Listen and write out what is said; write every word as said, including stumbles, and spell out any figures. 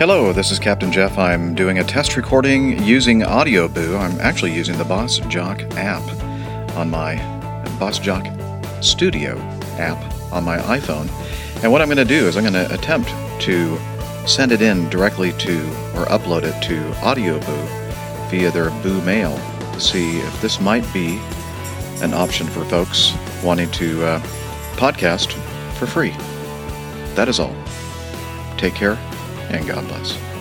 Hello, this is Captain Jeff. I'm doing a test recording using AudioBoo. I'm actually using the Boss Jock app on my Boss Jock Studio app on my iPhone. And what I'm going to do is I'm going to attempt to send it in directly to or upload it to AudioBoo via their Boo Mail to see if this might be an option for folks wanting to uh, podcast for free. That is all. Take care, and God bless.